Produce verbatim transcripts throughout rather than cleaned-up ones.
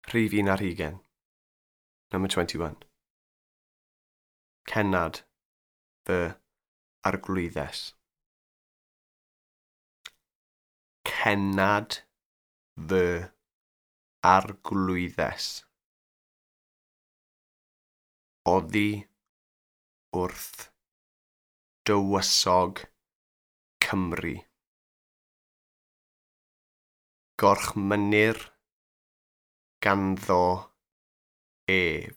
Rhif un ar hugain. Number twenty-one. Cenad fy arglwyddes. Cenad fy arglwyddes. Oddi wrth dywysog Cymru. Gorchmynir ganddo ef.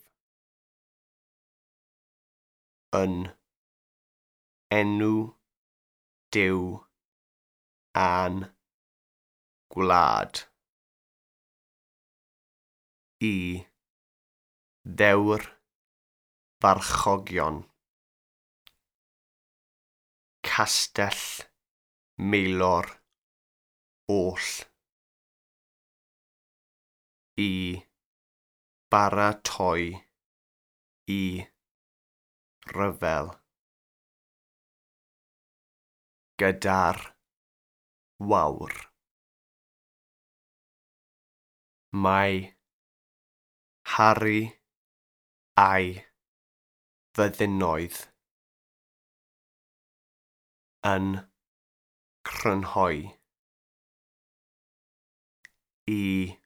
Yn enw Duw a'n gwlad. I ddewr farchogion. Castell Maelor oll. I baratoi i ryfel. Gyda'r wawr. Mae Harry a'i fyddinoedd yn crynhoi i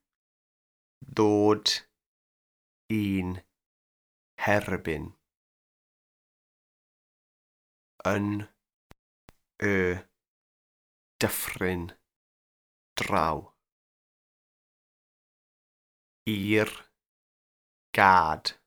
ddod i'n herbyn yn y dyffryn draw. I'r gad